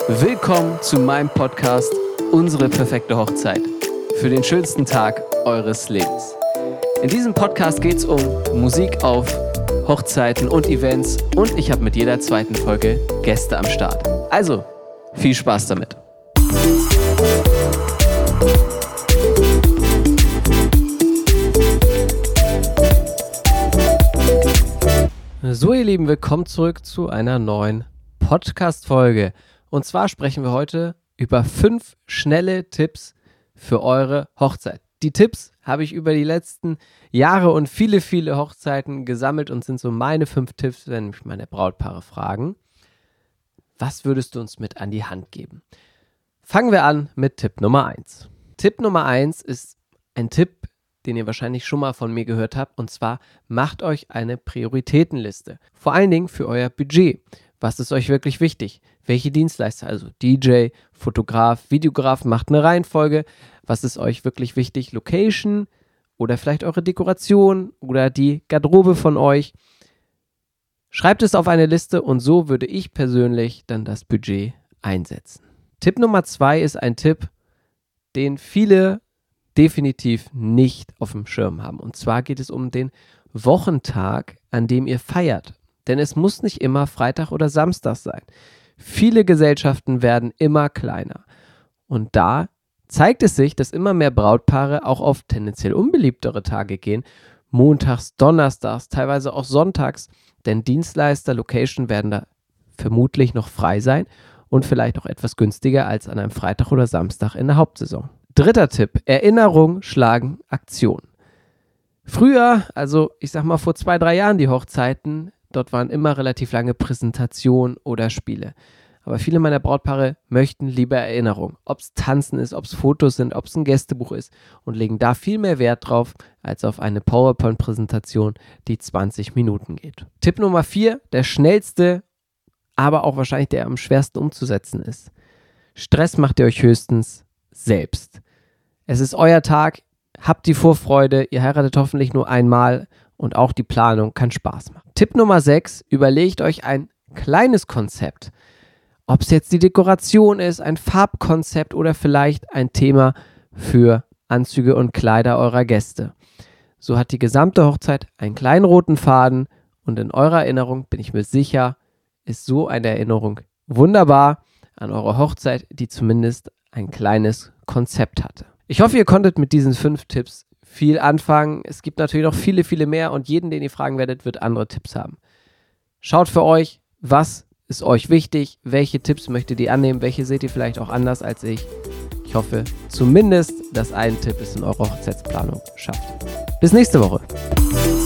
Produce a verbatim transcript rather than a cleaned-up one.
Willkommen zu meinem Podcast Unsere perfekte Hochzeit für den schönsten Tag eures Lebens. In diesem Podcast geht es um Musik auf Hochzeiten und Events und ich habe mit jeder zweiten Folge Gäste am Start. Also, viel Spaß damit. So ihr Lieben, willkommen zurück zu einer neuen Podcast-Folge. Und zwar sprechen wir heute über fünf schnelle Tipps für eure Hochzeit. Die Tipps habe ich über die letzten Jahre und viele, viele Hochzeiten gesammelt und sind so meine fünf Tipps, wenn mich meine Brautpaare fragen. Was würdest du uns mit an die Hand geben? Fangen wir an mit Tipp Nummer eins. Tipp Nummer eins ist ein Tipp, den ihr wahrscheinlich schon mal von mir gehört habt, und zwar macht euch eine Prioritätenliste. Vor allen Dingen für euer Budget. Was ist euch wirklich wichtig? Welche Dienstleister, also D J, Fotograf, Videograf, macht eine Reihenfolge. Was ist euch wirklich wichtig? Location oder vielleicht eure Dekoration oder die Garderobe von euch. Schreibt es auf eine Liste und so würde ich persönlich dann das Budget einsetzen. Tipp Nummer zwei ist ein Tipp, den viele definitiv nicht auf dem Schirm haben. Und zwar geht es um den Wochentag, an dem ihr feiert. Denn es muss nicht immer Freitag oder Samstag sein. Viele Gesellschaften werden immer kleiner. Und da zeigt es sich, dass immer mehr Brautpaare auch auf tendenziell unbeliebtere Tage gehen. Montags, Donnerstags, teilweise auch sonntags. Denn Dienstleister, Location werden da vermutlich noch frei sein und vielleicht auch etwas günstiger als an einem Freitag oder Samstag in der Hauptsaison. Dritter Tipp: Erinnerung schlagen Aktion. Früher, also ich sag mal vor zwei, drei Jahren die Hochzeiten, dort waren immer relativ lange Präsentationen oder Spiele. Aber viele meiner Brautpaare möchten lieber Erinnerung. Ob es Tanzen ist, ob es Fotos sind, ob es ein Gästebuch ist und legen da viel mehr Wert drauf, als auf eine PowerPoint-Präsentation, die zwanzig Minuten geht. Tipp Nummer vier, der schnellste, aber auch wahrscheinlich der am schwersten umzusetzen ist. Stress macht ihr euch höchstens selbst. Es ist euer Tag, habt die Vorfreude, ihr heiratet hoffentlich nur einmal und auch die Planung kann Spaß machen. Tipp Nummer sechs, überlegt euch ein kleines Konzept. Ob es jetzt die Dekoration ist, ein Farbkonzept oder vielleicht ein Thema für Anzüge und Kleider eurer Gäste. So hat die gesamte Hochzeit einen kleinen roten Faden und in eurer Erinnerung, bin ich mir sicher, ist so eine Erinnerung wunderbar an eure Hochzeit, die zumindest ein kleines Konzept hatte. Ich hoffe, ihr konntet mit diesen fünf Tipps viel anfangen. Es gibt natürlich noch viele, viele mehr und jeden, den ihr fragen werdet, wird andere Tipps haben. Schaut für euch, was ist euch wichtig, welche Tipps möchtet ihr annehmen, welche seht ihr vielleicht auch anders als ich. Ich hoffe zumindest, dass ein Tipp es in eurer Hochzeitsplanung schafft. Bis nächste Woche.